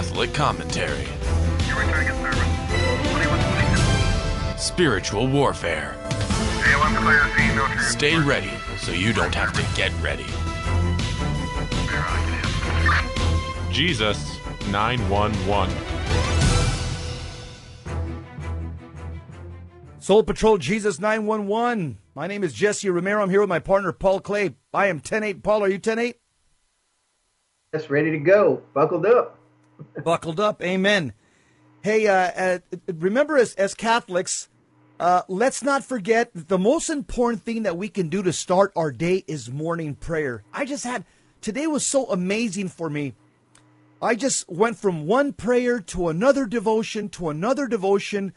Catholic commentary. Spiritual warfare. Stay ready so you don't have to get ready. Jesus 911. Soul Patrol Jesus 911. My name is Jesse Romero. I'm here with my partner Paul Clay. I am 10-8. Paul, are you 10-8? Just ready to go. Buckled up. Buckled up. Amen. Hey, remember as Catholics, let's not forget that the most important thing that we can do to start our day is morning prayer. Today was so amazing for me. I just went from one prayer to another devotion to another devotion.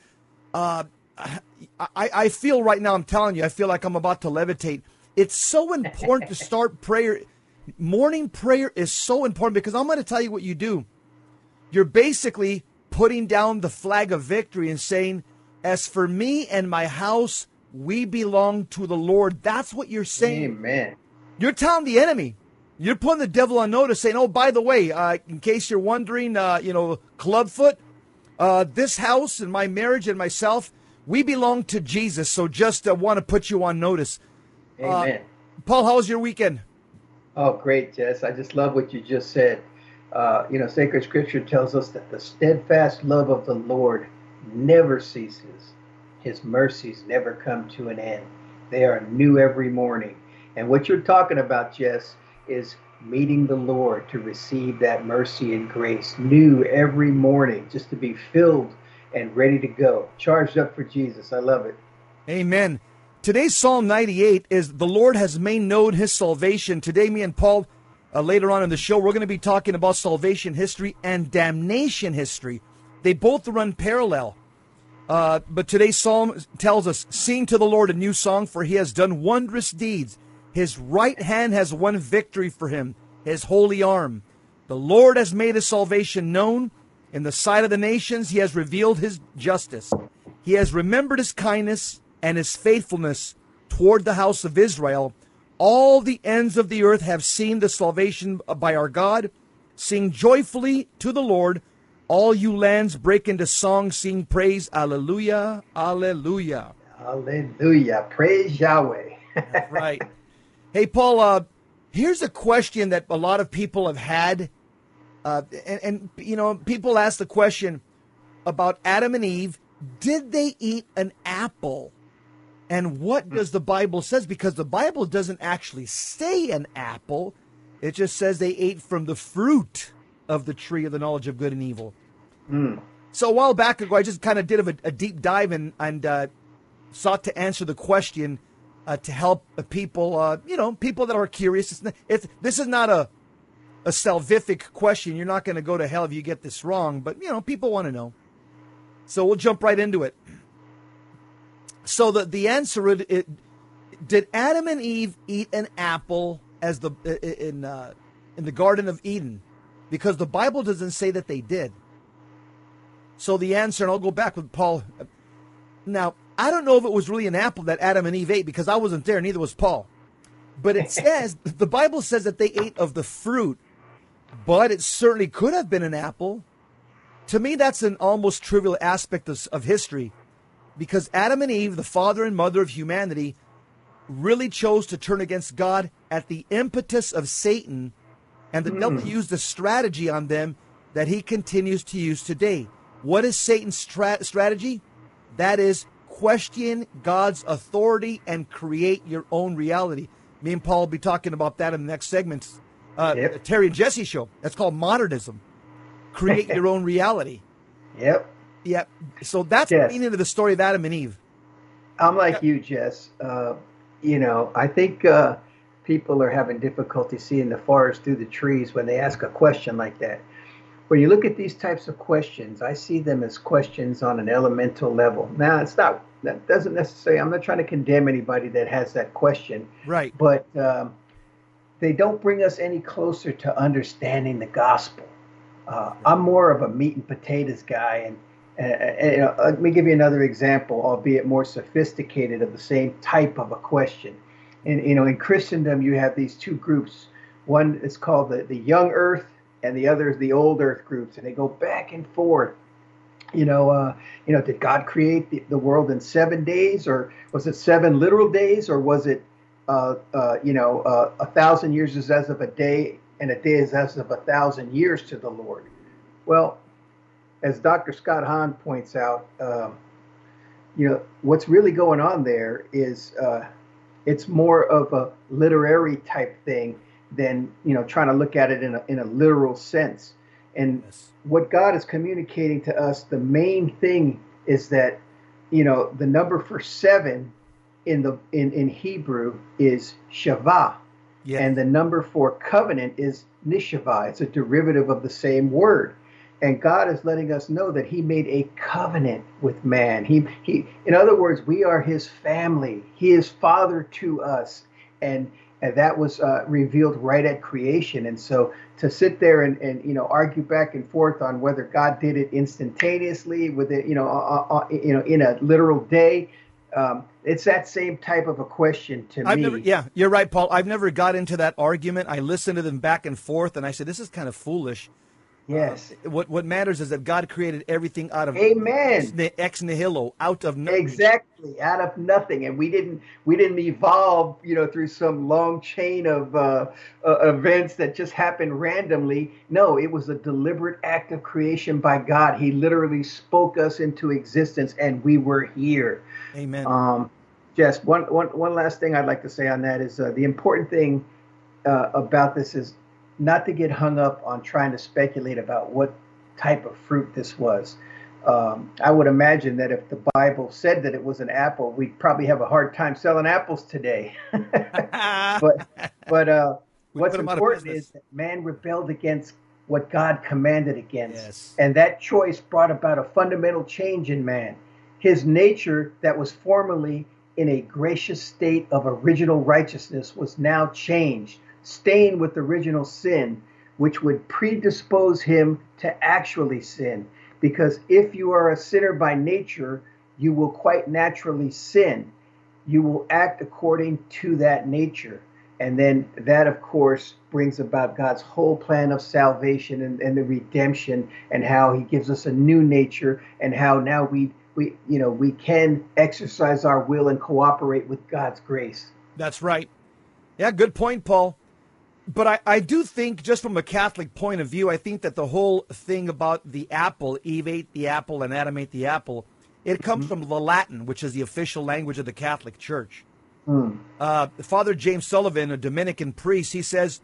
I feel right now, I'm telling you, I feel like I'm about to levitate. It's so important to start prayer. Morning prayer is so important because I'm going to tell you what you do. You're basically putting down the flag of victory and saying, as for me and my house, we belong to the Lord. That's what you're saying. Amen. You're telling the enemy. You're putting the devil on notice, saying, oh, by the way, in case you're wondering, Clubfoot, this house and my marriage and myself, we belong to Jesus. So just want to put you on notice. Amen. Paul, how was your weekend? Oh, great, Jess. I just love what you just said. Sacred Scripture tells us that the steadfast love of the Lord never ceases. His mercies never come to an end. They are new every morning. And what you're talking about, Jess, is meeting the Lord to receive that mercy and grace new every morning, just to be filled and ready to go, charged up for Jesus. I love it. Amen. Today's Psalm 98 is the Lord has made known his salvation. Today, me and Paul, later on in the show, we're going to be talking about salvation history and damnation history. They both run parallel. But today's psalm tells us, sing to the Lord a new song, for he has done wondrous deeds. His right hand has won victory for him, his holy arm. The Lord has made his salvation known. In the sight of the nations, he has revealed his justice. He has remembered his kindness and his faithfulness toward the house of Israel. All the ends of the earth have seen the salvation by our God. Sing joyfully to the Lord. All you lands, break into song, sing praise. Alleluia, alleluia. Hallelujah. Praise Yahweh. That's right. Hey, Paul, here's a question that a lot of people have had. People ask the question about Adam and Eve. Did they eat an apple? And what does the Bible says? Because the Bible doesn't actually say an apple. It just says they ate from the fruit of the tree of the knowledge of good and evil. So a while back ago, I just kind of did a deep dive and sought to answer the question to help people, people that are curious. This is not a salvific question. You're not going to go to hell if you get this wrong, but, people want to know. So we'll jump right into it. So the answer, did Adam and Eve eat an apple as in the Garden of Eden? Because the Bible doesn't say that they did. So the answer, and I'll go back with Paul. Now, I don't know if it was really an apple that Adam and Eve ate because I wasn't there, neither was Paul. But it says, the Bible says that they ate of the fruit, but it certainly could have been an apple. To me, that's an almost trivial aspect of history because Adam and Eve, the father and mother of humanity, really chose to turn against God at the impetus of Satan, and the devil used a strategy on them that he continues to use today. What is Satan's strategy? That is, question God's authority and create your own reality. Me and Paul will be talking about that in the next segment. Terry and Jesse show. That's called modernism. Create your own reality. Yep. Yep. So that's the meaning of the story of Adam and Eve. I'm like you, Jess. I think people are having difficulty seeing the forest through the trees when they ask a question like that. When you look at these types of questions, I see them as questions on an elemental level. Now, that doesn't necessarily, I'm not trying to condemn anybody that has that question. Right. But they don't bring us any closer to understanding the gospel. I'm more of a meat and potatoes guy. And let me give you another example, albeit more sophisticated, of the same type of a question. And, in Christendom, you have these two groups. One is called the young earth, and the other is the old earth groups, and they go back and forth. Did God create the world in 7 days, or was it 7 literal days, or was it, 1,000 years is as of a day, and a day is as of 1,000 years to the Lord? Well, as Dr. Scott Hahn points out, what's really going on there is it's more of a literary type thing than trying to look at it in a literal sense. And Yes. what God is communicating to us, the main thing is that the number for 7 in Hebrew is Shavah, Yeah. and the number for covenant is Nishavah. It's a derivative of the same word. And God is letting us know that He made a covenant with man. He, in other words, we are His family. He is Father to us, and that was revealed right at creation. And so to sit there and argue back and forth on whether God did it instantaneously with it, in a literal day, it's that same type of a question to me. Yeah, you're right, Paul. I've never got into that argument. I listened to them back and forth, and I said, this is kind of foolish. Yes. What matters is that God created everything out of Amen. ex nihilo, out of nothing. Exactly, out of nothing, and we didn't evolve, through some long chain of events that just happened randomly. No, it was a deliberate act of creation by God. He literally spoke us into existence, and we were here. Amen. Just one last thing I'd like to say on that is the important thing about this is not to get hung up on trying to speculate about what type of fruit this was. I would imagine that if the Bible said that it was an apple, we'd probably have a hard time selling apples today. But what's important is that man rebelled against what God commanded against. Yes. And that choice brought about a fundamental change in man. His nature that was formerly in a gracious state of original righteousness was now changed, staying with original sin, which would predispose him to actually sin. Because if you are a sinner by nature, you will quite naturally sin. You will act according to that nature. And then that, of course, brings about God's whole plan of salvation and the redemption, and how He gives us a new nature, and how now we can exercise our will and cooperate with God's grace. That's right. Yeah, good point, Paul. But I do think, just from a Catholic point of view, I think that the whole thing about the apple, Eve ate the apple and Adam ate the apple, it comes from the Latin, which is the official language of the Catholic Church. Father James Sullivan, a Dominican priest, he says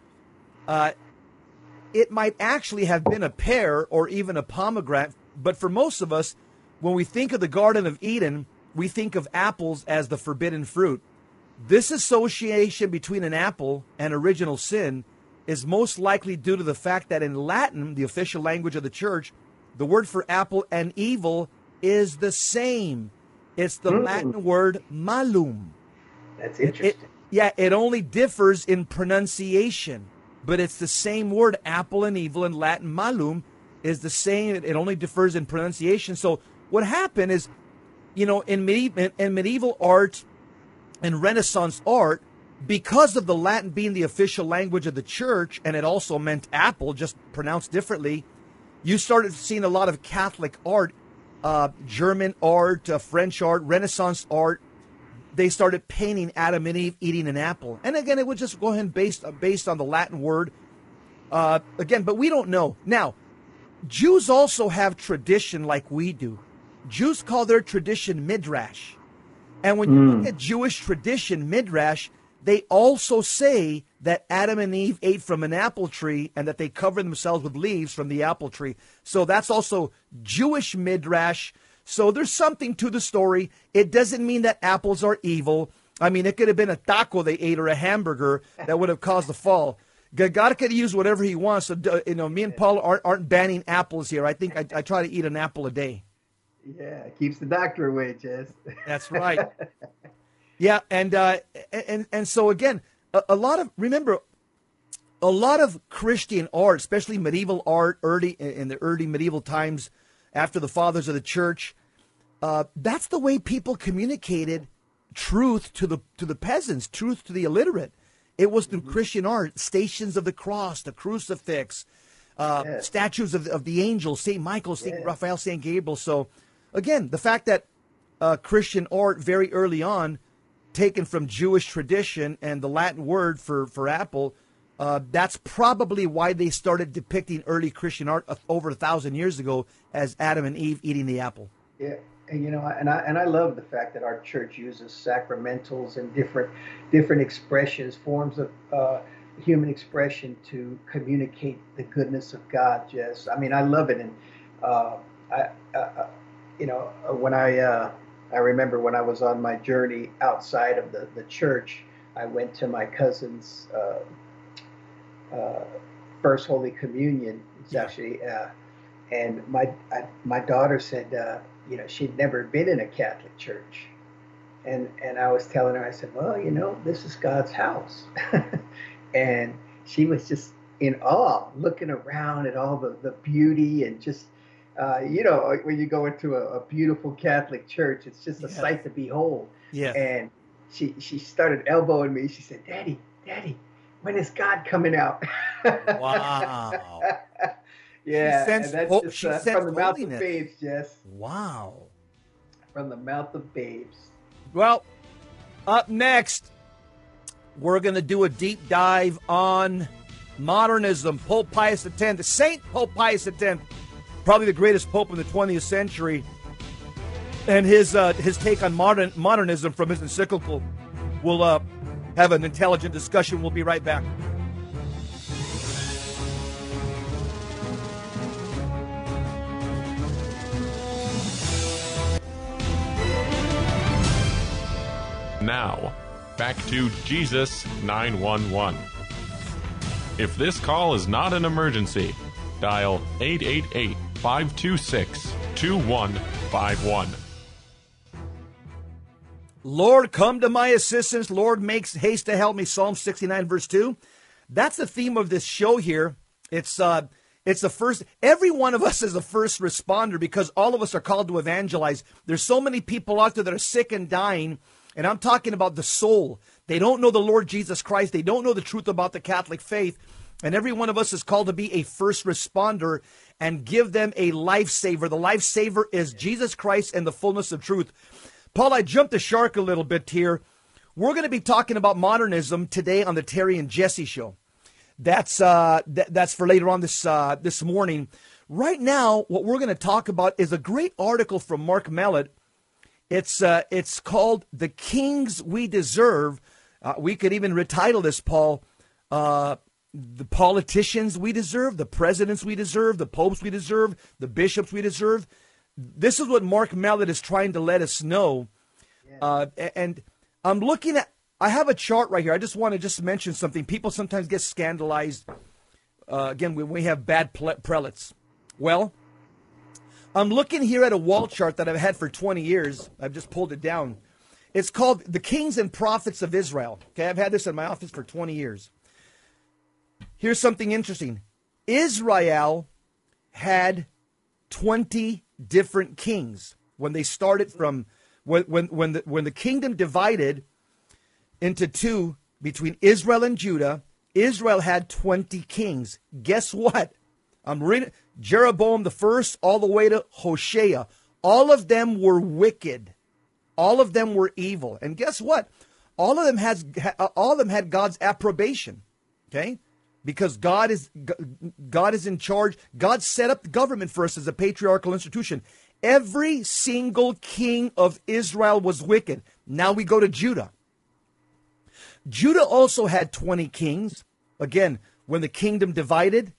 it might actually have been a pear or even a pomegranate, but for most of us, when we think of the Garden of Eden, we think of apples as the forbidden fruit. This association between an apple and original sin is most likely due to the fact that in Latin, the official language of the church, the word for apple and evil is the same. It's the Latin word malum. That's interesting. It only differs in pronunciation, but it's the same word. Apple and evil in Latin, malum, is the same. It only differs in pronunciation. So what happened is, in medieval art and Renaissance art, because of the Latin being the official language of the church, and it also meant apple, just pronounced differently, you started seeing a lot of Catholic art, German art, French art, Renaissance art. They started painting Adam and Eve eating an apple. And again, it would just go ahead based on the Latin word. Again, but we don't know. Now, Jews also have tradition like we do. Jews call their tradition midrash. And when you look at Jewish tradition, midrash, they also say that Adam and Eve ate from an apple tree and that they covered themselves with leaves from the apple tree. So that's also Jewish midrash. So there's something to the story. It doesn't mean that apples are evil. I mean, it could have been a taco they ate or a hamburger that would have caused the fall. God could use whatever He wants. So, me and Paul aren't banning apples here. I think I try to eat an apple a day. Yeah, it keeps the doctor away, Jess. That's right. Yeah, and so again, a lot of Christian art, especially medieval art, in the early medieval times, after the fathers of the church, that's the way people communicated truth to the peasants, truth to the illiterate. It was through Christian art, Stations of the Cross, the crucifix, Yes. statues of the angels, St. Michael, St. Yes. Raphael, St. Gabriel. So, again, the fact that Christian art very early on, taken from Jewish tradition and the Latin word for apple, that's probably why they started depicting early Christian art over 1,000 years ago as Adam and Eve eating the apple. Yeah, and I love the fact that our church uses sacramentals and different expressions, forms of human expression to communicate the goodness of God. Jess, I mean, I love it, and when I remember when I was on my journey outside of the church, I went to my cousin's first Holy Communion. It's actually, and my daughter said, she'd never been in a Catholic church, and I was telling her, I said, well, this is God's house, and she was just in awe, looking around at all the beauty and just. When you go into a beautiful Catholic church, it's just a sight to behold. Yeah. And she started elbowing me. She said, Daddy, when is God coming out? Wow. Yeah. She sensed from the mouth holiness. of babes, Jess. Wow. From the mouth of babes. Well, up next, we're going to do a deep dive on modernism. Pope Pius X, Saint Pope Pius X. Probably the greatest pope in the 20th century, and his take on modernism from his encyclical. We'll have an intelligent discussion. We'll be right back. Now, back to Jesus 911. If this call is not an emergency, dial 888-526-2151. Lord, come to my assistance. Lord, makes haste to help me. Psalm 69, verse 2. That's the theme of this show here. It's the first. Every one of us is a first responder because all of us are called to evangelize. There's so many people out there that are sick and dying, and I'm talking about the soul. They don't know the Lord Jesus Christ. They don't know the truth about the Catholic faith. And every one of us is called to be a first responder and give them a lifesaver. The lifesaver is Jesus Christ and the fullness of truth. Paul, I jumped the shark a little bit here. We're going to be talking about modernism today on the Terry and Jesse show. That's for later on this morning. Right now, what we're going to talk about is a great article from Mark Mellett. It's called "The Kings We Deserve." We could even retitle this, Paul. The politicians we deserve, the presidents we deserve, the popes we deserve, the bishops we deserve. This is what Mark Mellett is trying to let us know. And I'm looking at, I have a chart right here. I just want to mention something. People sometimes get scandalized, again, when we have bad prelates. Well, I'm looking here at a wall chart that I've had for 20 years. I've just pulled it down. It's called The Kings and Prophets of Israel. Okay, I've had this in my office for 20 years. Here's something interesting. Israel had 20 different kings when they started from when the kingdom divided into two between Israel and Judah. Israel had 20 kings. Guess what? I'm reading Jeroboam the first all the way to Hoshea. All of them were wicked. All of them were evil. And guess what? All of them had God's approbation. Okay? Because God is in charge. God set up the government for us as a patriarchal institution. Every single king of Israel was wicked. Now we go to Judah. Judah also had 20 kings. Again, when the kingdom divided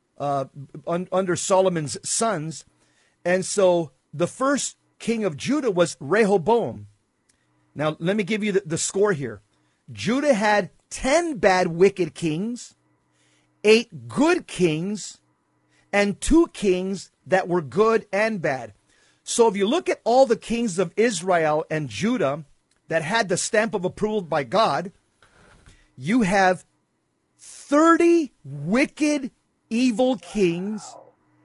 under Solomon's sons. And so the first king of Judah was Rehoboam. Now, let me give you the score here. Judah had 10 bad, wicked kings, 8 good kings, and 2 kings that were good and bad. So if you look at all the kings of Israel and Judah that had the stamp of approval by God, you have 30 wicked, evil kings,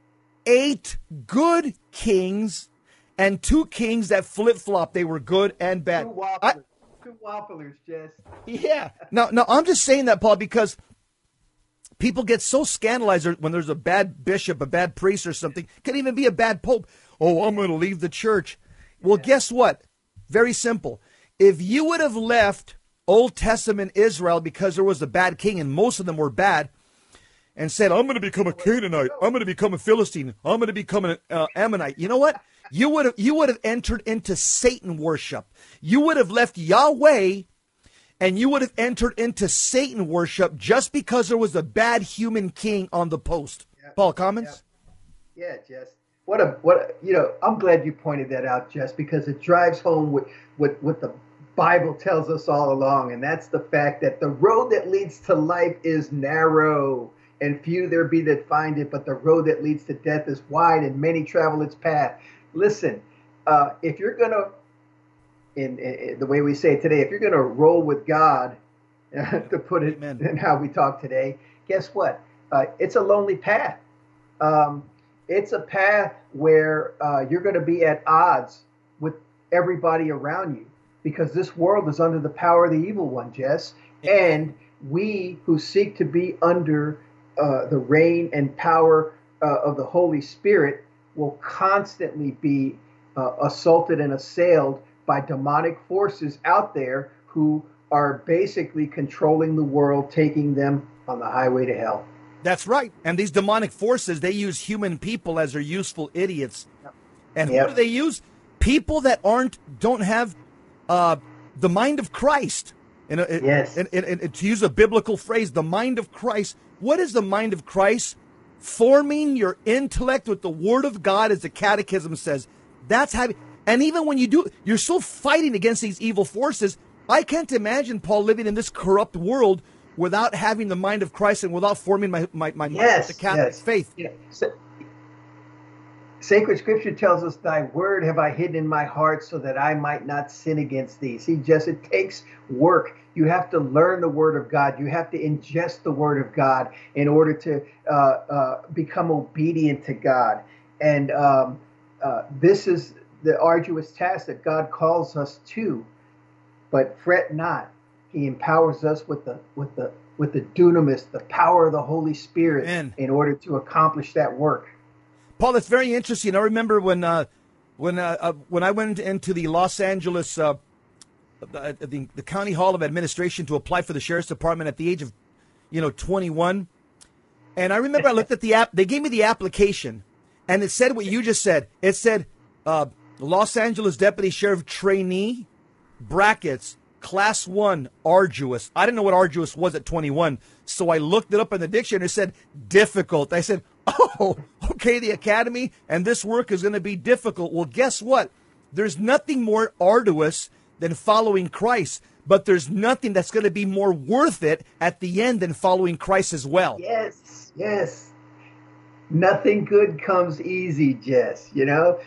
8 good kings, and 2 kings that flip-flop. They were good and bad. Two wobblers, Jess. Yeah. No, I'm just saying that, Paul, because People get so scandalized when there's a bad bishop, a bad priest or something. Could even be a bad pope. Oh, I'm going to leave the church. Well, guess what? Very simple. If you would have left Old Testament Israel because there was a bad king, and most of them were bad, and said, I'm going to become a Canaanite, I'm going to become a Philistine, I'm going to become an Ammonite, you know what? You would have entered into Satan worship. You would have left Yahweh, and you would have entered into Satan worship just because there was a bad human king on the post. Yeah. Paul, comments? Yeah, Jess. I'm glad you pointed that out, Jess, because it drives home what the Bible tells us all along, and that's the fact that the road that leads to life is narrow, and few there be that find it, but the road that leads to death is wide, and many travel its path. Listen, if you're going to, in the way we say it today, if you're going to roll with God, to put it in how we talk today, guess what? It's a lonely path. It's a path where you're going to be at odds with everybody around you, because this world is under the power of the evil one, Jess. And we who seek to be under the reign and power of the Holy Spirit will constantly be assaulted and assailed by demonic forces out there who are basically controlling the world, taking them on the highway to hell. That's right. And these demonic forces, they use human people as their useful idiots. And who do they use? People that don't have the mind of Christ. And to use a biblical phrase, the mind of Christ. What is the mind of Christ? Forming your intellect with the Word of God, as the Catechism says. That's how. And even when you do, you're still fighting against these evil forces. I can't imagine, Paul, living in this corrupt world without having the mind of Christ and without forming my mind with the Catholic faith. Yeah. Sacred Scripture tells us, thy word have I hidden in my heart so that I might not sin against thee. See, Jess, it takes work. You have to learn the word of God. You have to ingest the word of God in order to become obedient to God. And this is the arduous task that God calls us to. But fret not. He empowers us with the dunamis, the power of the Holy Spirit, in order to accomplish that work. Paul, that's very interesting. I remember when I went into the Los Angeles, the County Hall of Administration to apply for the Sheriff's Department at the age of, 21. And I remember I looked at the app. They gave me the application, and it said what you just said. It said Los Angeles Deputy Sheriff Trainee, brackets, Class 1, arduous. I didn't know what arduous was at 21, so I looked it up in the dictionary. It said difficult. I said, oh, okay, the academy, and this work is going to be difficult. Well, guess what? There's nothing more arduous than following Christ, but there's nothing that's going to be more worth it at the end than following Christ as well. Yes. Nothing good comes easy, Jess. No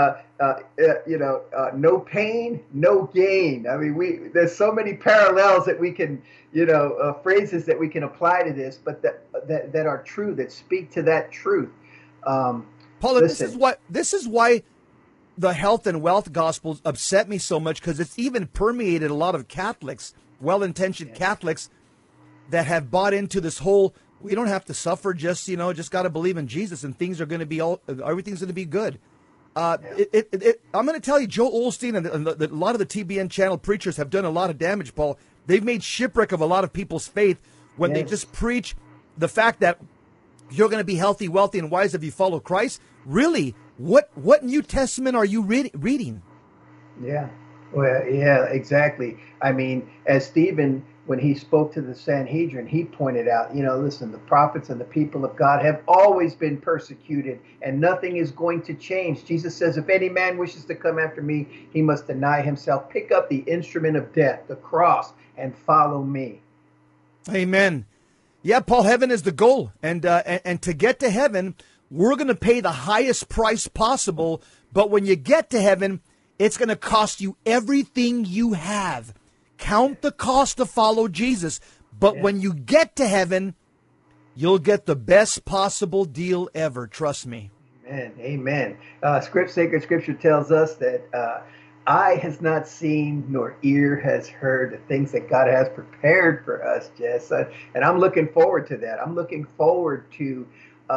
pain, no gain. I mean, there's so many parallels that we can, phrases that we can apply to this, but that are true, that speak to that truth. Paula, this is why the health and wealth gospels upset me so much, because it's even permeated a lot of Catholics, well-intentioned Catholics, that have bought into this whole, we don't have to suffer, just got to believe in Jesus and things are going to be everything's going to be good. I'm going to tell you, Joel Osteen and a lot of the TBN channel preachers have done a lot of damage, Paul. They've made shipwreck of a lot of people's faith when they just preach the fact that you're going to be healthy, wealthy, and wise if you follow Christ. Really, what New Testament are you reading? Yeah, well, yeah, exactly. I mean, as Stephen, when he spoke to the Sanhedrin, he pointed out, listen, the prophets and the people of God have always been persecuted, and nothing is going to change. Jesus says, if any man wishes to come after me, he must deny himself, pick up the instrument of death, the cross, and follow me. Amen. Yeah, Paul, heaven is the goal. And to get to heaven, we're going to pay the highest price possible. But when you get to heaven, it's going to cost you everything you have. Count the cost to follow Jesus. But when you get to heaven, you'll get the best possible deal ever. Trust me. Amen. Sacred Scripture tells us that eye has not seen, nor ear has heard the things that God has prepared for us, Jess. And I'm looking forward to that. I'm looking forward to,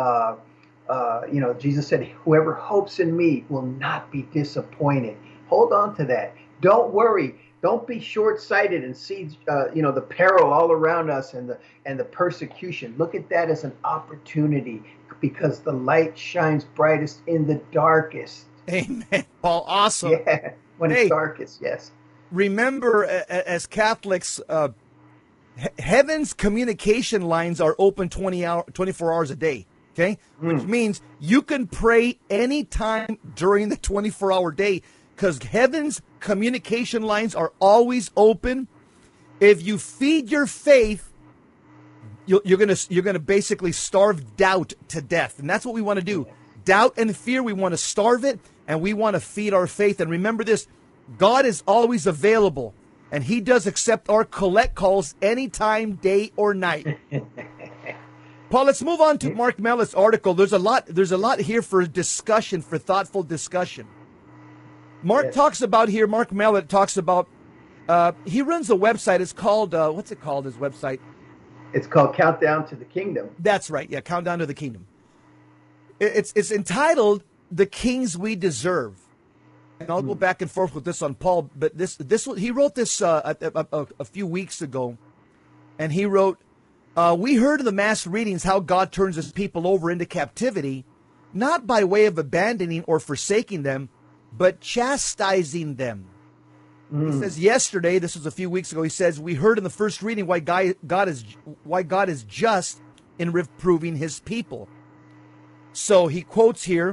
Jesus said, whoever hopes in me will not be disappointed. Hold on to that. Don't worry. Don't be short-sighted and see, the peril all around us and the persecution. Look at that as an opportunity, because the light shines brightest in the darkest. Amen, Paul. Awesome. Yeah, when it's darkest, yes. Remember, as Catholics, heaven's communication lines are open 24 hours a day, okay? Which means you can pray anytime during the 24-hour day, because heaven's communication lines are always open. If you feed your faith, you're gonna basically starve doubt to death, and that's what we want to do. Doubt and fear, we want to starve it, and we want to feed our faith. And remember this: God is always available, and He does accept our collect calls anytime, day or night. Paul, let's move on to Mark Mellett's article. There's a lot here for discussion, for thoughtful discussion. Mark Mellett talks about, he runs a website. It's called, what's it called, his website? It's called Countdown to the Kingdom. That's right. Yeah, Countdown to the Kingdom. It's entitled "The Kings We Deserve," and I'll go back and forth with this on Paul. But he wrote this a few weeks ago, and he wrote, "We heard in the mass readings how God turns His people over into captivity, not by way of abandoning or forsaking them, but chastising them." He says yesterday, this was a few weeks ago, he says, "We heard in the first reading why God is just in reproving His people." So he quotes here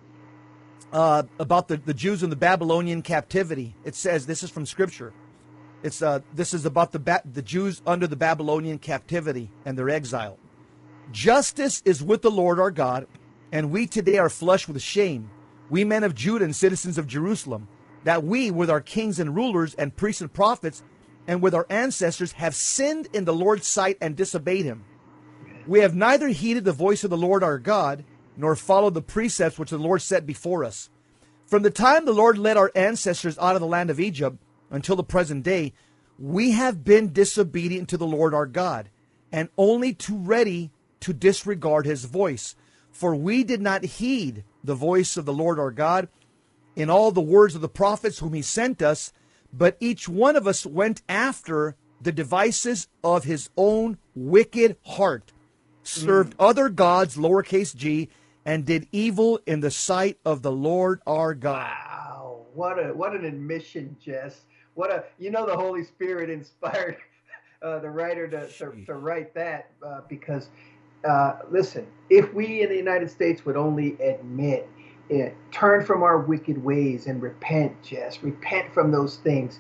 about the Jews in the Babylonian captivity. It says, this is from Scripture. This is about the Jews under the Babylonian captivity and their exile. "Justice is with the Lord our God, and we today are flushed with shame, we men of Judah and citizens of Jerusalem, that we, with our kings and rulers and priests and prophets, and with our ancestors, have sinned in the Lord's sight and disobeyed Him. We have neither heeded the voice of the Lord our God, nor followed the precepts which the Lord set before us. From the time the Lord led our ancestors out of the land of Egypt until the present day, we have been disobedient to the Lord our God, and only too ready to disregard His voice. For we did not heed the voice of the Lord our God in all the words of the prophets whom He sent us, but each one of us went after the devices of his own wicked heart, served other gods, lowercase g, and did evil in the sight of the Lord our God." Wow, what an admission, Jess. The Holy Spirit inspired the writer to write that because listen, if we in the United States would only admit it, turn from our wicked ways and repent, Jess, repent from those things,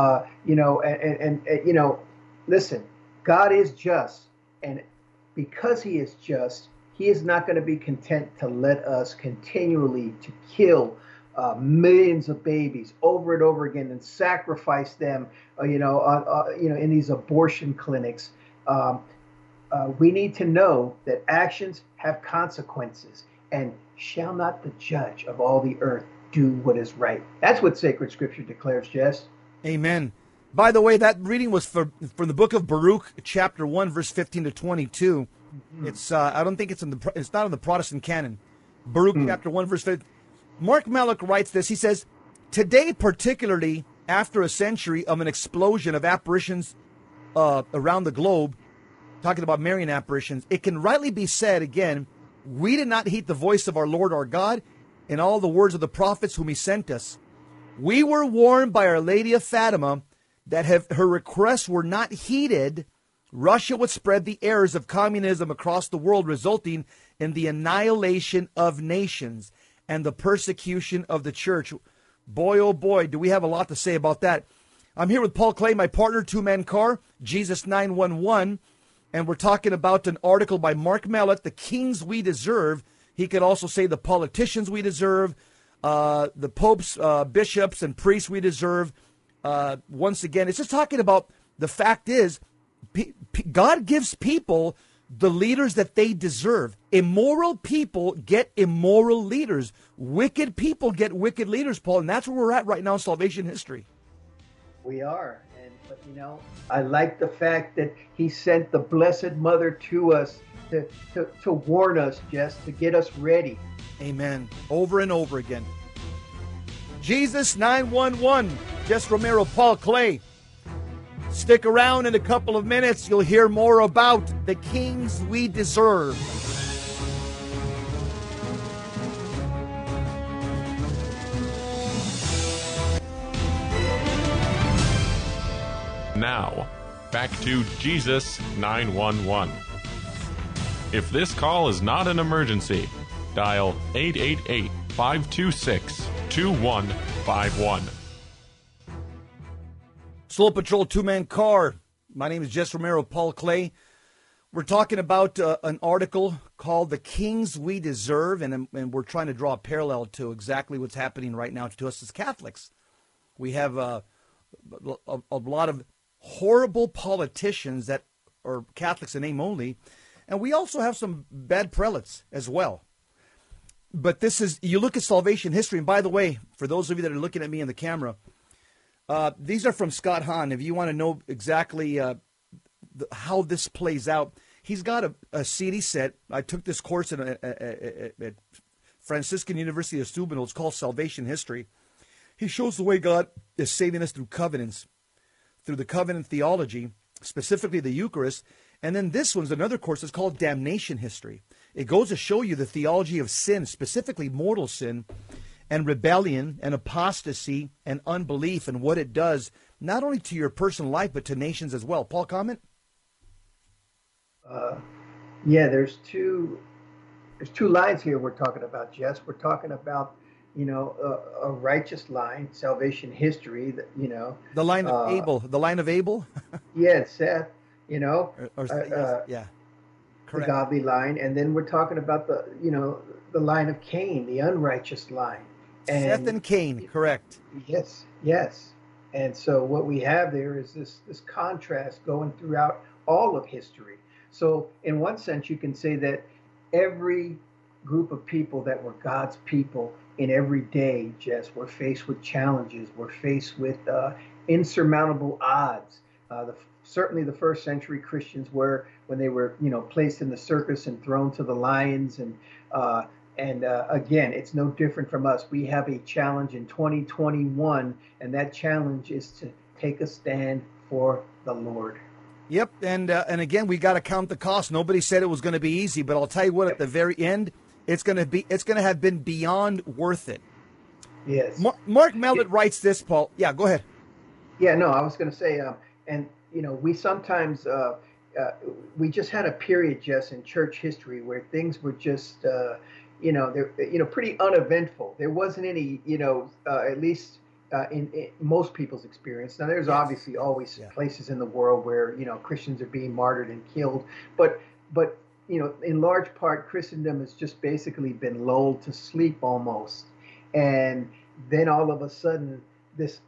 listen, God is just, and because He is just, He is not going to be content to let us continually to kill millions of babies over and over again and sacrifice them, in these abortion clinics. We need to know that actions have consequences, and shall not the judge of all the earth do what is right? That's what sacred Scripture declares, Jess. Amen. By the way, that reading was from the book of Baruch, chapter 1, verse 15 to 22. It's I don't think it's not in the Protestant canon. Baruch chapter 1, verse 15. Mark Mellett writes this. He says, "Today, particularly after a century of an explosion of apparitions around the globe," talking about Marian apparitions, "it can rightly be said again, we did not heed the voice of our Lord our God in all the words of the prophets whom He sent us. We were warned by Our Lady of Fatima that if her requests were not heeded, Russia would spread the errors of communism across the world, resulting in the annihilation of nations and the persecution of the church." Boy, oh boy, do we have a lot to say about that. I'm here with Paul Clay, my partner, two-man car, Jesus 911, and we're talking about an article by Mark Mellett, "The Kings We Deserve." He could also say the politicians we deserve, the popes, bishops, and priests we deserve. Once again, it's just talking about the fact is, God gives people the leaders that they deserve. Immoral people get immoral leaders. Wicked people get wicked leaders, Paul. And that's where we're at right now in salvation history. We are. But I like the fact that he sent the Blessed Mother to us to warn us, Jess, to get us ready. Amen. Over and over again. Jesus 911, Jess Romero, Paul Clay. Stick around. In a couple of minutes. You'll hear more about the kings we deserve. Now, back to Jesus 911. If this call is not an emergency, dial 888-526-2151. Slow Patrol two-man car. My name is Jess Romero, Paul Clay. We're talking about an article called The Kings We Deserve, and we're trying to draw a parallel to exactly what's happening right now to us as Catholics. We have a lot of horrible politicians that are Catholics in name only, and we also have some bad prelates as well. But this is, you look at salvation history, and by the way, for those of you that are looking at me in the camera, these are from Scott Hahn. If you want to know exactly how this plays out, he's got a CD set. I took this course at Franciscan University of Steubenville. It's called Salvation History. He shows the way God is saving us through covenants, through the covenant theology, specifically the Eucharist. And then this one's another course. It's called Damnation History. It goes to show you the theology of sin, specifically mortal sin, and rebellion and apostasy and unbelief, and what it does, not only to your personal life, but to nations as well. Paul, comment? There's two lines here we're talking about, Jess. We're talking about, a righteous line, salvation history, The line of Abel. The line of Abel? Yeah, Seth, Correct. the godly line. And then we're talking about the line of Cain, the unrighteous line. And Seth and Cain, correct. Yes. And so what we have there is this contrast going throughout all of history. So in one sense, you can say that every group of people that were God's people in every day, Jess, were faced with challenges, were faced with insurmountable odds. Certainly the first century Christians were, when they were, placed in the circus and thrown to the lions. And again, it's no different from us. We have a challenge in 2021, and that challenge is to take a stand for the Lord. Yep, and again, we got to count the cost. Nobody said it was going to be easy, but I'll tell you what, at the very end, it's going to have been beyond worth it. Yes. Mark Mellett writes this, Paul. Yeah, go ahead. Yeah, no, I was going to say, we sometimes we just had a period, Jess, in church history where things were just they're pretty uneventful. There wasn't any, at least in most people's experience. Now, there's obviously always places in the world where Christians are being martyred and killed, but in large part, Christendom has just basically been lulled to sleep almost, and then all of a sudden, this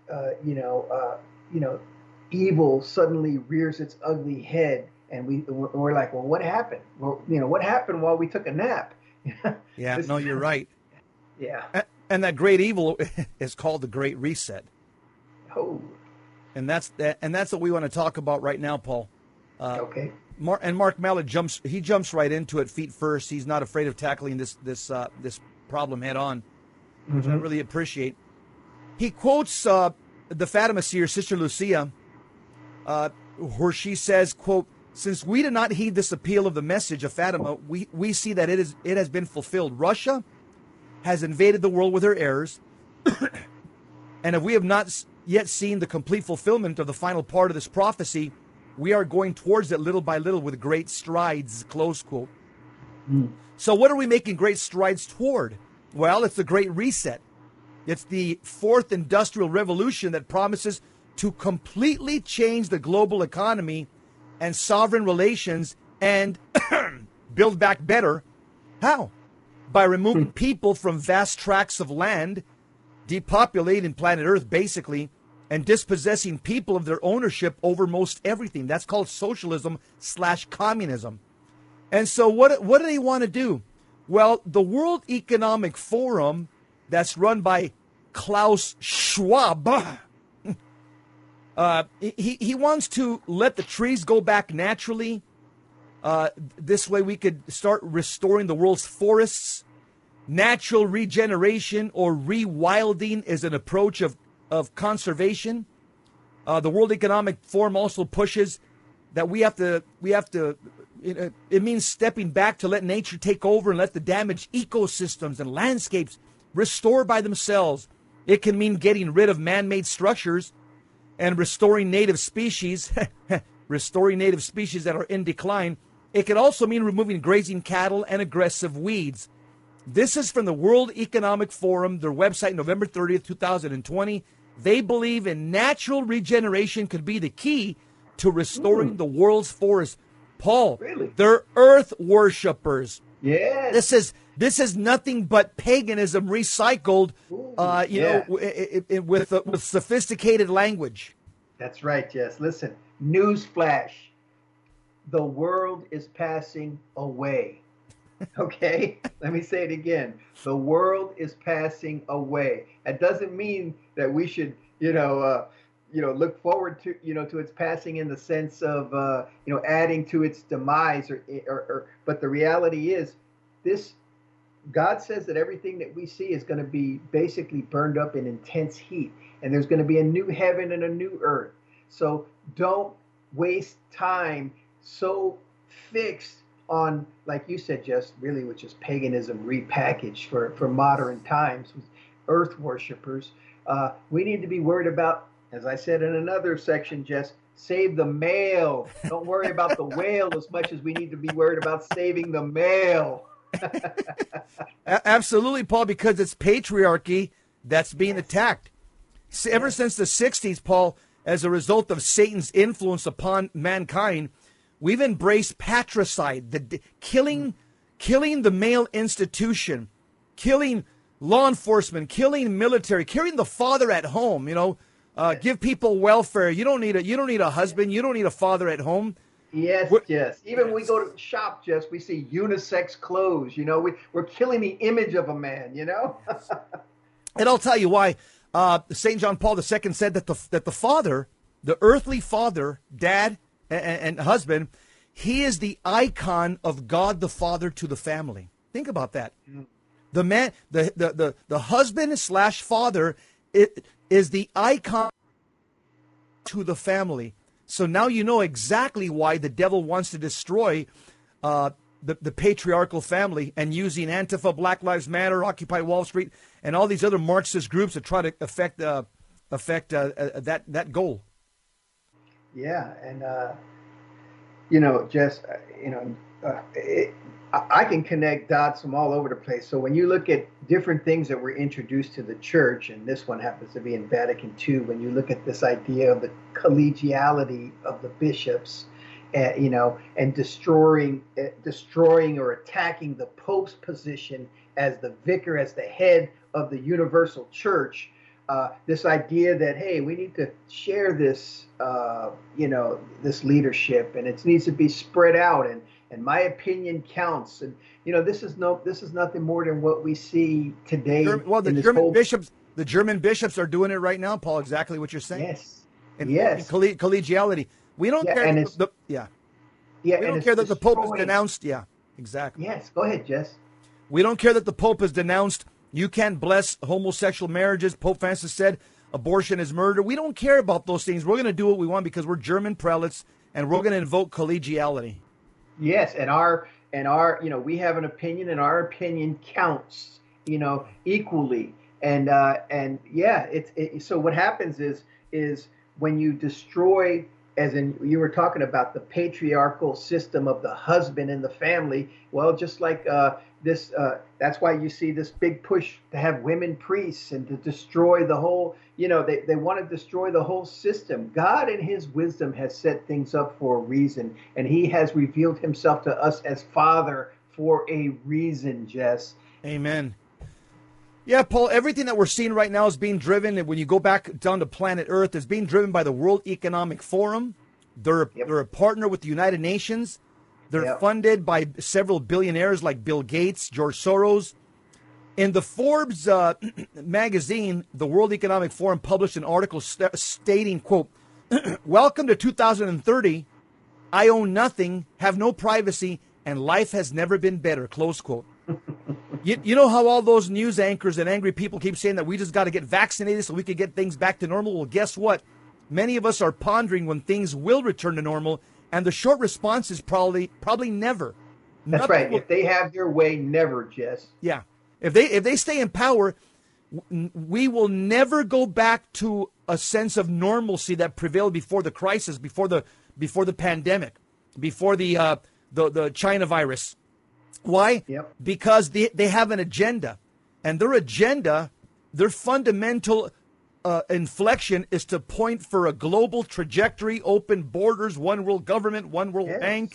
evil suddenly rears its ugly head, and we're like, well, what happened? Well, what happened while we took a nap? Yeah, no, you're right. Yeah. And that great evil is called the Great Reset. Oh. And that's what we want to talk about right now, Paul. Okay. Mark Mellett jumps right into it feet first. He's not afraid of tackling this problem head on, which I really appreciate. He quotes the Fatima seer, Sister Lucia, where she says, quote, "Since we did not heed this appeal of the message of Fatima, we see that it has been fulfilled. Russia has invaded the world with her errors, and if we have not yet seen the complete fulfillment of the final part of this prophecy, we are going towards it little by little with great strides," close quote. So what are we making great strides toward? Well, it's the Great Reset. It's the fourth industrial revolution that promises to completely change the global economy and sovereign relations and build back better. How? By removing people from vast tracts of land, depopulating planet Earth basically, and dispossessing people of their ownership over most everything. That's called socialism/communism. And so what do they want to do? Well, the World Economic Forum that's run by Klaus Schwab, he wants to let the trees go back naturally. This way we could start restoring the world's forests. Natural regeneration or rewilding is an approach of conservation. The World Economic Forum also pushes that we have to. It means stepping back to let nature take over and let the damaged ecosystems and landscapes restore by themselves. It can mean getting rid of man-made structures and restoring native species, restoring native species that are in decline. It can also mean removing grazing cattle and aggressive weeds. This is from the World Economic Forum, their website, November 30th, 2020. They believe in natural regeneration could be the key to restoring the world's forests. Paul, Really? they're earth worshipers. Yes. This is nothing but paganism recycled, yeah. with sophisticated language. That's right, Jess. Listen, newsflash. The world is passing away. Okay? Let me say it again. The world is passing away. That doesn't mean that we should, look forward to, to its passing in the sense of, adding to its demise but the reality is this, God says that everything that we see is going to be basically burned up in intense heat, and there's going to be a new heaven and a new earth. So don't waste time so fixed on, like you said, just really, which is paganism repackaged for modern times, with earth worshipers. We need to be worried about, as I said in another section, Jess, save the male. Don't worry about the whale as much as we need to be worried about saving the male. Absolutely, Paul, because it's patriarchy that's being attacked. Ever since the 60s, Paul, as a result of Satan's influence upon mankind, we've embraced patricide, killing the male institution, killing law enforcement, killing military, killing the father at home. Give people welfare. You don't need a husband. You don't need a father at home. Yes, Jess. Even when we go to shop, Jess, we see unisex clothes. We're killing the image of a man. And I'll tell you why. St. John Paul II said that the father, the earthly father, dad, and husband, he is the icon of God the Father to the family. Think about that. The man, the husband / father, is the icon to the family. So now you know exactly why the devil wants to destroy the patriarchal family, and using Antifa, Black Lives Matter, Occupy Wall Street, and all these other Marxist groups to try to affect that goal. Yeah, and Jess, I can connect dots from all over the place. So when you look at different things that were introduced to the church, and this one happens to be in Vatican II, when you look at this idea of the collegiality of the bishops, and destroying or attacking the Pope's position as the vicar, as the head of the universal church, this idea that, hey, we need to share this, this leadership, and it needs to be spread out, and my opinion counts. And this is nothing more than what we see today. Well, the German bishops are doing it right now, Paul. Exactly what you're saying. Yes. And yes. Collegiality. We don't care. We don't care that the Pope has denounced. Yeah, exactly. Yes. Go ahead, Jess. We don't care that the Pope has denounced. You can't bless homosexual marriages. Pope Francis said abortion is murder. We don't care about those things. We're going to do what we want because we're German prelates, and we're going to invoke collegiality. Yes, and our we have an opinion, and our opinion counts, equally. And so what happens is when you destroy, as in you were talking about, the patriarchal system of the husband in the family, well, just like this, that's why you see this big push to have women priests and to destroy the whole, they want to destroy the whole system. God in his wisdom has set things up for a reason, and he has revealed himself to us as Father for a reason, Jess. Amen. Yeah, Paul, everything that we're seeing right now is being driven, and when you go back down to planet Earth, is being driven by the World Economic Forum. They're a partner with the United Nations. They're Yep. funded by several billionaires like Bill Gates, George Soros. In the Forbes magazine, the World Economic Forum published an article stating, quote, "Welcome to 2030. I own nothing, have no privacy, and life has never been better," close quote. You know how all those news anchors and angry people keep saying that we just got to get vaccinated so we can get things back to normal? Well, guess what? Many of us are pondering when things will return to normal, and the short response is probably never. That's Nothing right. will- If they have their way, never, Jess. yeah. If they stay in power, we will never go back to a sense of normalcy that prevailed before the crisis, before the pandemic, before the China virus. Why? Yep. Because they have an agenda, and their agenda, their fundamental inflection is to point for a global trajectory, open borders, one world government, one world Yes. bank,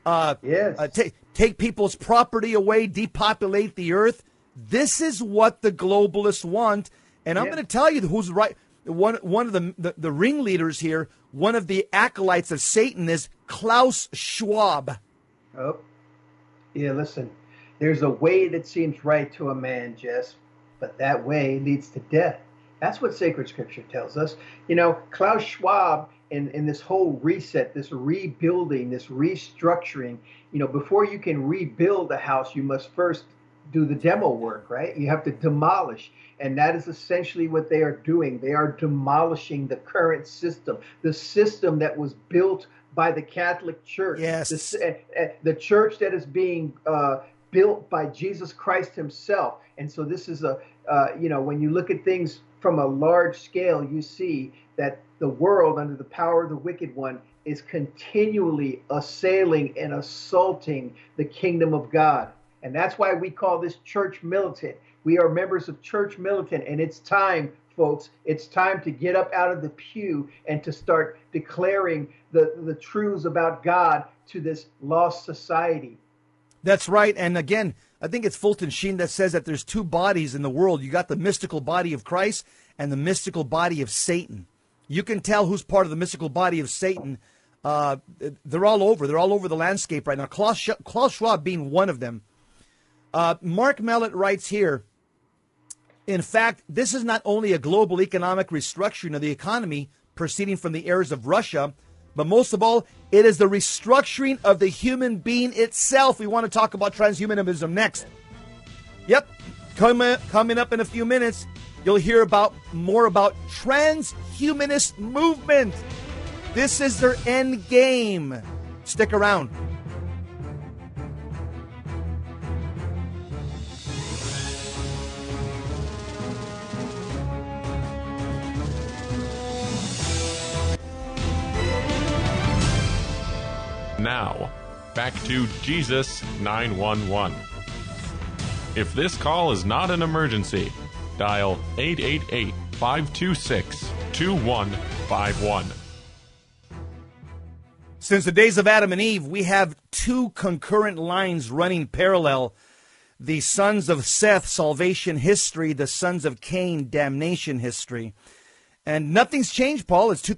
Yes. take people's property away, depopulate the earth. This is what the globalists want, and I'm Yeah. going to tell you who's right. One of the ringleaders here, one of the acolytes of Satan, is Klaus Schwab. Oh, yeah, listen. There's a way that seems right to a man, Jess, but that way leads to death. That's what sacred scripture tells us. You know, Klaus Schwab in this whole reset, this rebuilding, this restructuring, before you can rebuild a house, you must first do the demo work, right? You have to demolish. And that is essentially what they are doing. They are demolishing the current system, the system that was built by the Catholic Church. Yes. The church that is being built by Jesus Christ himself. And so this is when you look at things from a large scale, you see that the world under the power of the wicked one is continually assailing and assaulting the kingdom of God. And that's why we call this church militant. We are members of church militant, and it's time, folks. It's time to get up out of the pew and to start declaring the truths about God to this lost society. That's right. And again, I think it's Fulton Sheen that says that there's two bodies in the world. You got the mystical body of Christ and the mystical body of Satan. You can tell who's part of the mystical body of Satan. They're all over. They're all over the landscape right now. Klaus Schwab being one of them. Mark Mellett writes here, in fact, this is not only a global economic restructuring of the economy proceeding from the errors of Russia, but most of all, it is the restructuring of the human being itself. We want to talk about transhumanism next. Yep, coming up in a few minutes, you'll hear more about transhumanist movement. This is their end game. Stick around. Now, back to Jesus 911. If this call is not an emergency, dial 888-526-2151. Since the days of Adam and Eve, we have two concurrent lines running parallel. The sons of Seth, salvation history. The sons of Cain, damnation history. And nothing's changed, Paul. It's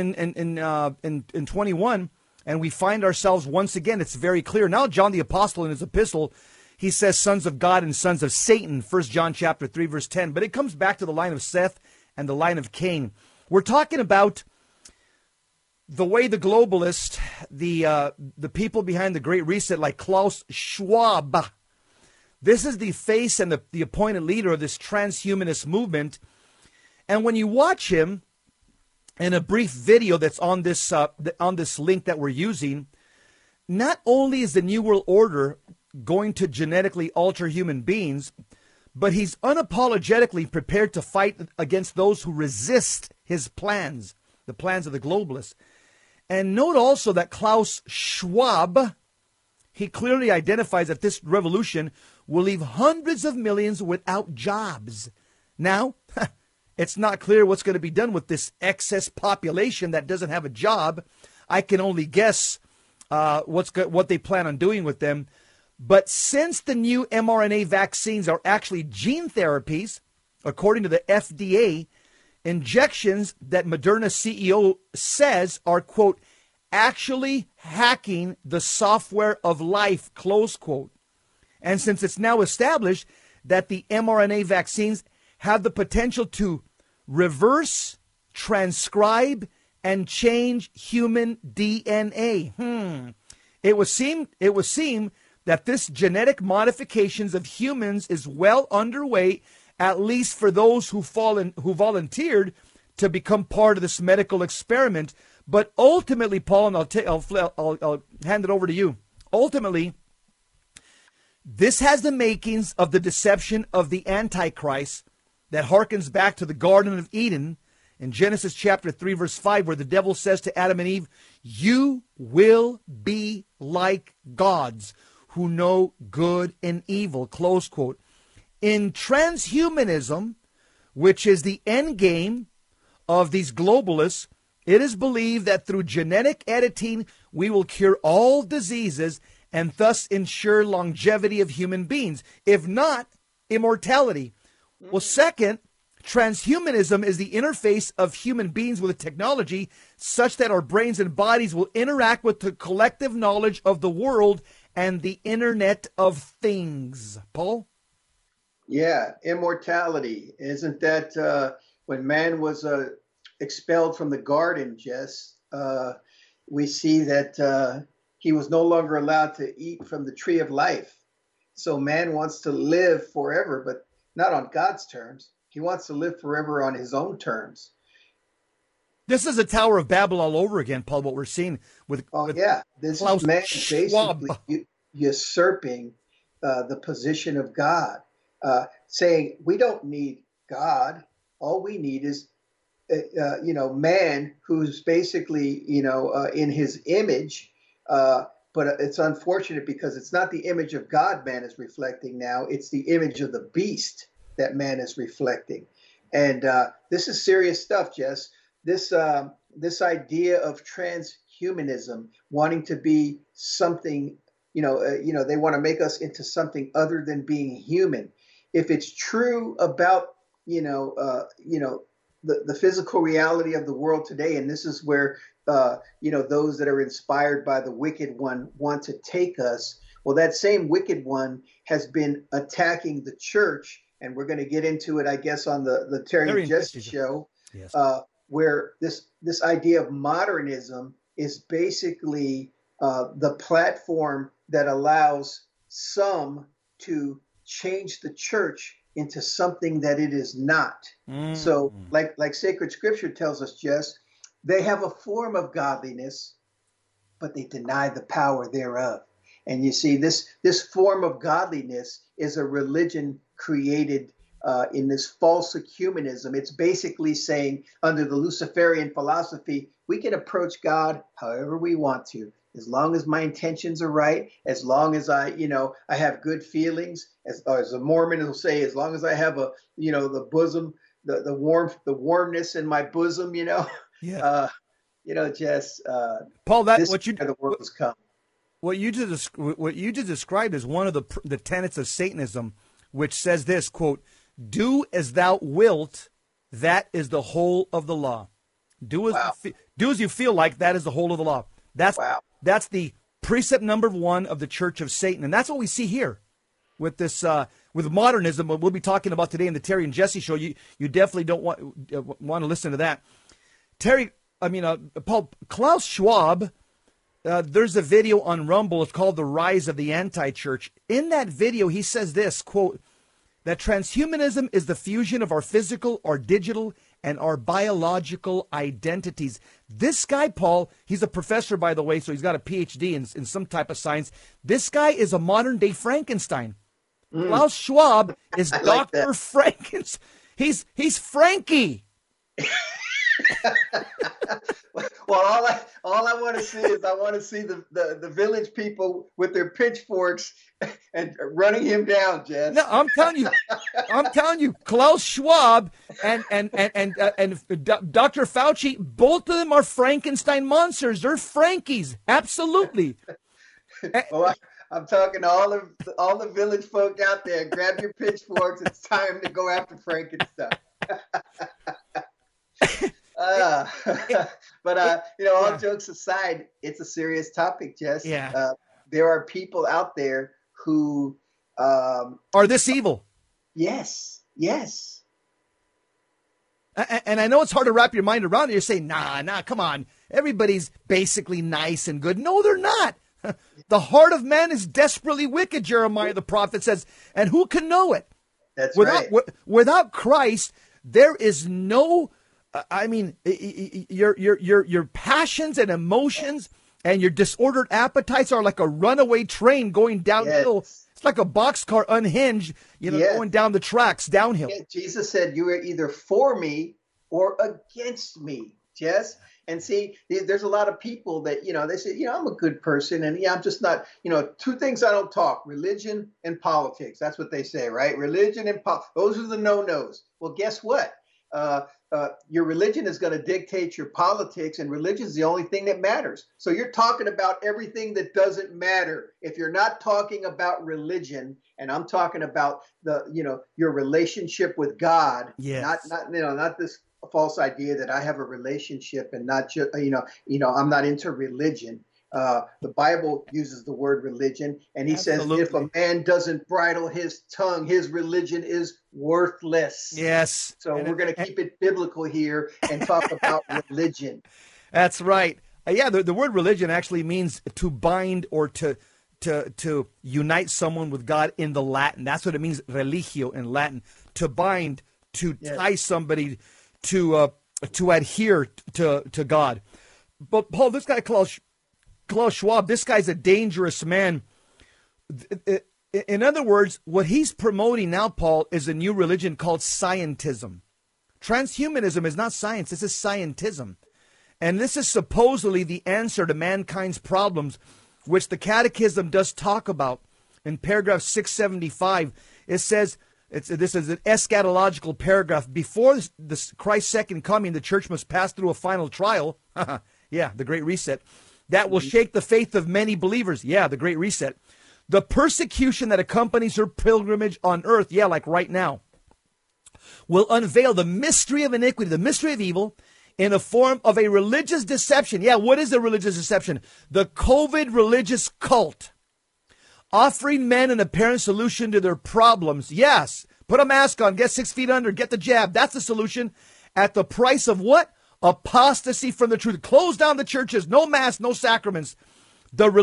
2021. And we find ourselves once again, it's very clear. Now John the Apostle in his epistle, he says sons of God and sons of Satan, 1 John chapter 3, verse 10. But it comes back to the line of Seth and the line of Cain. We're talking about the way the globalists, the people behind the Great Reset, like Klaus Schwab, this is the face and the appointed leader of this transhumanist movement. And when you watch him, in a brief video that's on this link that we're using, not only is the New World Order going to genetically alter human beings, but he's unapologetically prepared to fight against those who resist his plans, the plans of the globalists. And note also that Klaus Schwab, he clearly identifies that this revolution will leave hundreds of millions without jobs. Now, it's not clear what's going to be done with this excess population that doesn't have a job. I can only guess what they plan on doing with them. But since the new mRNA vaccines are actually gene therapies, according to the FDA, injections that Moderna CEO says are, quote, actually hacking the software of life, close quote. And since it's now established that the mRNA vaccines have the potential to reverse, transcribe, and change human DNA. It would seem that this genetic modifications of humans is well underway, at least for those who volunteered to become part of this medical experiment. But ultimately, Paul, and I'll hand it over to you. Ultimately, this has the makings of the deception of the Antichrist that harkens back to the Garden of Eden in Genesis chapter 3, verse 5, where the devil says to Adam and Eve, "You will be like gods who know good and evil," close quote. In transhumanism, which is the end game of these globalists, it is believed that through genetic editing, we will cure all diseases and thus ensure longevity of human beings, if not immortality. Well, second, transhumanism is the interface of human beings with technology such that our brains and bodies will interact with the collective knowledge of the world and the Internet of Things. Paul? Yeah, immortality. Isn't that when man was expelled from the garden, Jess, we see that he was no longer allowed to eat from the tree of life. So man wants to live forever, but not on God's terms. He wants to live forever on his own terms. This is a Tower of Babel all over again, Paul, what we're seeing with This Klaus is man Schwab. basically usurping the position of God, saying we don't need God. All we need is man who's basically, in his image. But it's unfortunate because it's not the image of God man is reflecting now. It's the image of the beast that man is reflecting. And this is serious stuff, Jess. This idea of transhumanism, wanting to be something, they want to make us into something other than being human. If it's true about, the physical reality of the world today, and this is where those that are inspired by the wicked one want to take us. Well, that same wicked one has been attacking the church, and we're going to get into it, I guess, on the Terry and Jesse show, yes. Where this idea of modernism is basically the platform that allows some to change the church into something that it is not. So like sacred scripture tells us, Jess, they have a form of godliness, but they deny the power thereof. And you see, this form of godliness is a religion created in this false ecumenism. It's basically saying, under the Luciferian philosophy, we can approach God however we want to, as long as my intentions are right, as long as I have good feelings, as a Mormon will say, as long as I have the bosom, the warmth, the warmness in my bosom, Yeah. Jess. Paul, the world has come. What you just described is one of the tenets of Satanism, which says this, quote, "Do as thou wilt, that is the whole of the law. Do as you feel like, that is the whole of the law." That's the precept number 1 of the Church of Satan, and that's what we see here with this with modernism. What we'll be talking about today in the Terry and Jesse show. You definitely don't want to listen to that. Paul, Klaus Schwab. There's a video on Rumble. It's called "The Rise of the Anti-Church." In that video, he says this, quote, that transhumanism is the fusion of our physical, our digital, and our biological identities. This guy, Paul, he's a professor, by the way, so he's got a PhD in some type of science. This guy is a modern-day Frankenstein. Klaus Schwab is like Dr. Frankenstein. He's Frankie. Well, all I want to see is the village people with their pitchforks and running him down, Jess. No, I'm telling you, Klaus Schwab and Dr. Fauci, both of them are Frankenstein monsters. They're Frankies, absolutely. Well, I'm talking to all the village folk out there. Grab your pitchforks. It's time to go after Frankenstein. Uh, but all Yeah. jokes aside, it's a serious topic, Jess. Yeah. There are people out there who, Are this evil? yes, yes, And I know it's hard to wrap your mind around it. You're saying, nah, come on. Everybody's basically nice and good. No, they're not. The heart of man is desperately wicked, Jeremiah the prophet says, and who can know it? that's Without right. without Christ, there is no. I mean, your passions and emotions and your disordered appetites are like a runaway train going downhill. Yes. It's like a boxcar unhinged, Yes. going down the tracks downhill. Yeah, Jesus said, "You are either for me or against me." Jess. And see, there's a lot of people that, they say, I'm a good person. And I'm just not, two things I don't talk: religion and politics. That's what they say, right? Religion and those are the no-nos. Well, guess what? Your religion is going to dictate your politics, and religion is the only thing that matters. So you're talking about everything that doesn't matter. If you're not talking about religion, and I'm talking about your relationship with God, Yes. not this false idea that I have a relationship and not just, I'm not into religion. The Bible uses the word religion, and he Absolutely. says, if a man doesn't bridle his tongue, his religion is worthless. Yes. So we're going to keep it biblical here and talk about religion. That's right. The word religion actually means to bind or to unite someone with God in the Latin. That's what it means, religio in Latin. To bind, to tie somebody to adhere to God. But Paul, this guy Klaus Schwab, this guy's a dangerous man. In other words, what he's promoting now, Paul, is a new religion called scientism. Transhumanism is not science, this is scientism. And this is supposedly the answer to mankind's problems, which the Catechism does talk about. In paragraph 675, it says, this is an eschatological paragraph. Before Christ's second coming, the church must pass through a final trial. The Great Reset. That will shake the faith of many believers. The Great Reset. The persecution that accompanies her pilgrimage on earth, like right now, will unveil the mystery of iniquity, the mystery of evil, in the form of a religious deception. What is a religious deception? The COVID religious cult. Offering men an apparent solution to their problems. Yes, put a mask on, get 6 feet under, get the jab. That's the solution. At the price of what? Apostasy from the truth. Close down the churches. No mass, no sacraments. The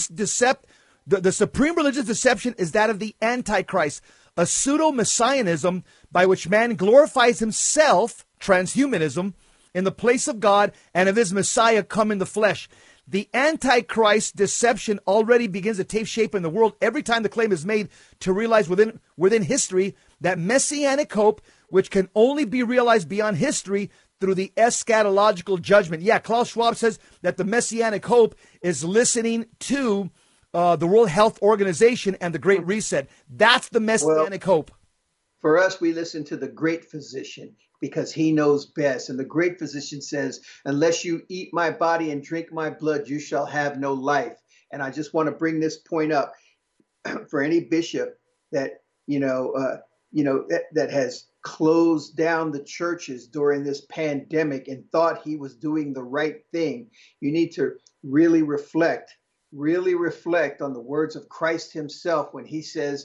supreme religious deception is that of the Antichrist, a pseudo-messianism by which man glorifies himself, transhumanism, in the place of God and of his Messiah come in the flesh. The Antichrist deception already begins to take shape in the world every time the claim is made to realize within history that messianic hope, which can only be realized beyond history through the eschatological judgment. Klaus Schwab says that the messianic hope is listening to the World Health Organization and the Great Reset. That's the messianic hope. For us, we listen to the great physician because he knows best. And the great physician says, unless you eat my body and drink my blood, you shall have no life. And I just want to bring this point up for any bishop that, that has closed down the churches during this pandemic and thought he was doing the right thing. You need to really reflect on the words of Christ himself when he says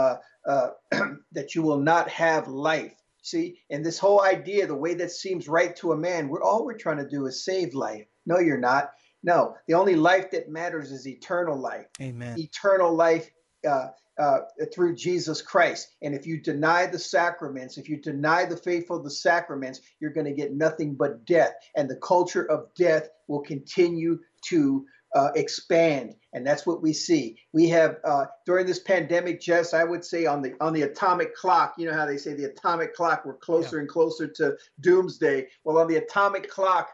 that you will not have life. See, and this whole idea, the way that seems right to a man, all we're trying to do is save life. No, you're not. No, the only life that matters is eternal life. Amen. Eternal life through Jesus Christ. And if you deny the sacraments, if you deny the faithful of the sacraments, you're going to get nothing but death. And the culture of death will continue to expand, and that's what we see. We have during this pandemic, Jess, I would say on the atomic clock. You know how they say the atomic clock, we're closer and closer to doomsday. Well, on the atomic clock,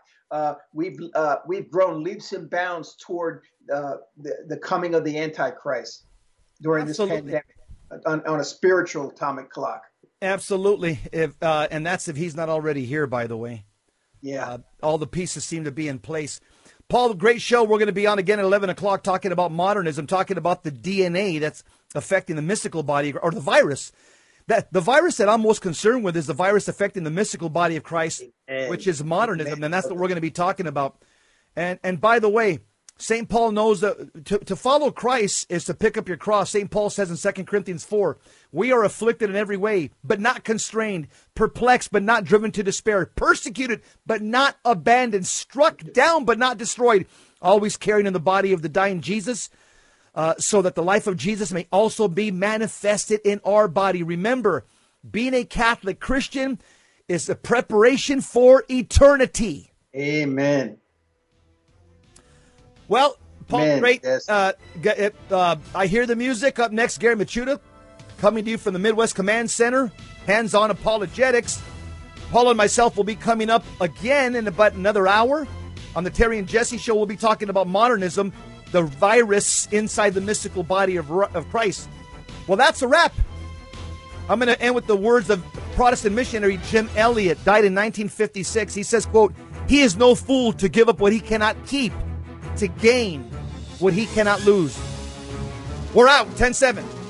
we've grown leaps and bounds toward the coming of the Antichrist during this pandemic on a spiritual atomic clock. Absolutely, and that's if he's not already here. By the way, all the pieces seem to be in place. Paul, great show. We're going to be on again at 11 o'clock talking about modernism, talking about the DNA that's affecting the mystical body or the virus. That the virus that I'm most concerned with is the virus affecting the mystical body of Christ, Amen. which is modernism, Amen. and that's what we're going to be talking about. And by the way, St. Paul knows that to follow Christ is to pick up your cross. St. Paul says in 2 Corinthians 4, we are afflicted in every way, but not constrained, perplexed, but not driven to despair, persecuted, but not abandoned, struck down, but not destroyed, always carrying in the body of the dying Jesus, so that the life of Jesus may also be manifested in our body. Remember, being a Catholic Christian is a preparation for eternity. Amen. Well, Paul, Man, great. yes. I hear the music. Up next, Gary Machuda, coming to you from the Midwest Command Center, Hands-On Apologetics. Paul and myself will be coming up again in about another hour. On the Terry and Jesse Show, we'll be talking about modernism, the virus inside the mystical body of Christ. Well, that's a wrap. I'm going to end with the words of Protestant missionary Jim Elliot, died in 1956. He says, quote, "He is no fool to give up what he cannot keep, to gain what he cannot lose." We're out, 10-7.